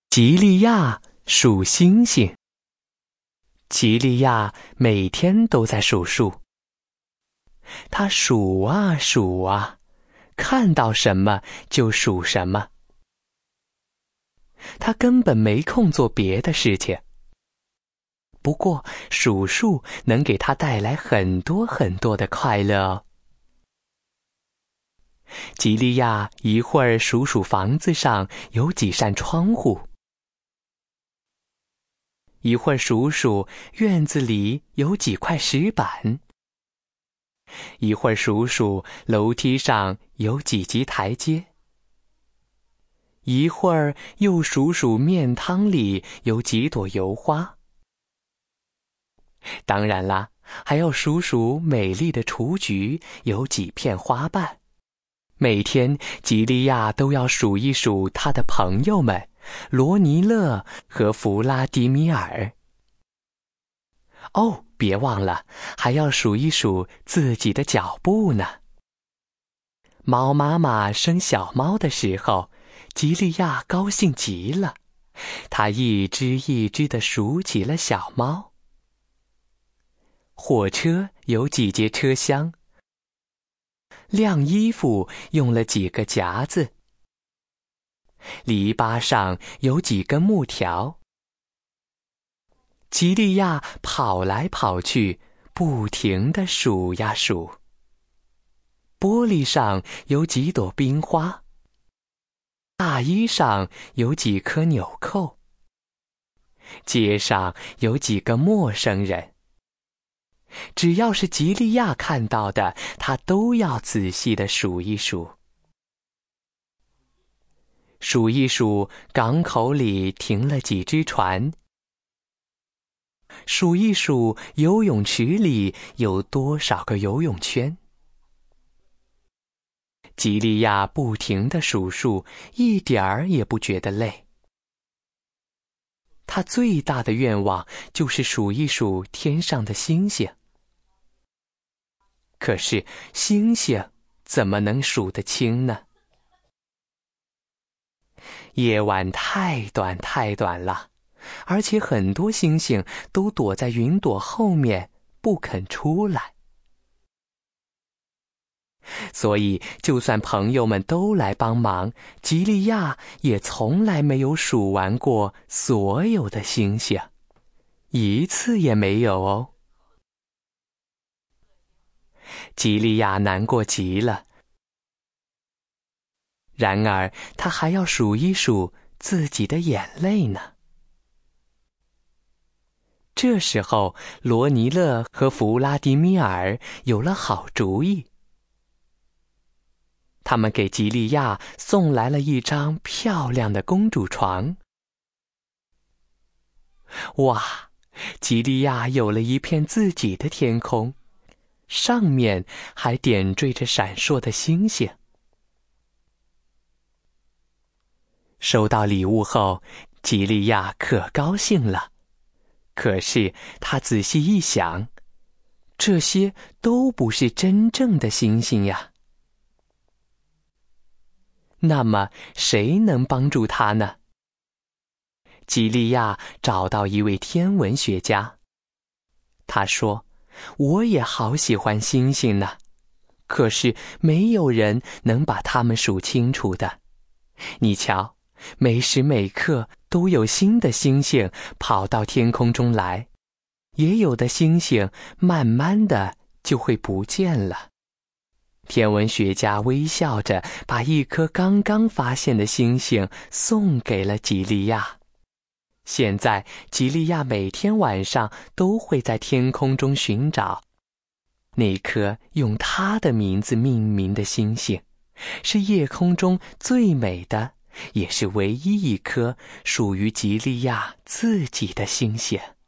吉利亚数星星。吉利亚每天都在数数，他数啊数啊，看到什么就数什么。他根本没空做别的事情。不过数数能给他带来很多很多的快乐哦。吉利亚一会儿数数房子上有几扇窗户，一会儿数数院子里有几块石板，一会儿数数楼梯上有几级台阶，一会儿又数数面汤里有几朵油花。当然啦，还要数数美丽的雏菊有几片花瓣。每天吉利亚都要数一数他的朋友们罗尼勒和弗拉迪米尔。哦，别忘了还要数一数自己的脚步呢。猫妈妈生小猫的时候，吉利亚高兴极了，他一只一只地数起了小猫。火车有几节车厢，晾衣服用了几个夹子，篱笆上有几根木条。吉利亚跑来跑去，不停地数呀数。玻璃上有几朵冰花，大衣上有几颗纽扣，街上有几个陌生人。只要是吉利亚看到的，他都要仔细地数一数。数一数港口里停了几只船，数一数游泳池里有多少个游泳圈。吉利亚不停地数数，一点儿也不觉得累。他最大的愿望就是数一数天上的星星。可是星星怎么能数得清呢？夜晚太短太短了，而且很多星星都躲在云朵后面不肯出来。所以就算朋友们都来帮忙，吉利亚也从来没有数完过所有的星星，一次也没有哦。吉利亚难过极了，然而他还要数一数自己的眼泪呢。这时候，罗尼勒和弗拉迪米尔有了好主意。他们给吉利亚送来了一张漂亮的公主床。哇，吉利亚有了一片自己的天空，上面还点缀着闪烁的星星。收到礼物后，吉利亚可高兴了。可是他仔细一想，这些都不是真正的星星呀。那么谁能帮助他呢？吉利亚找到一位天文学家。他说，我也好喜欢星星呢，可是没有人能把它们数清楚的。你瞧，每时每刻都有新的星星跑到天空中来，也有的星星慢慢的就会不见了。天文学家微笑着把一颗刚刚发现的星星送给了吉利亚。现在吉利亚每天晚上都会在天空中寻找那颗用他的名字命名的星星，是夜空中最美的，也是唯一一颗属于吉利亚自己的星星。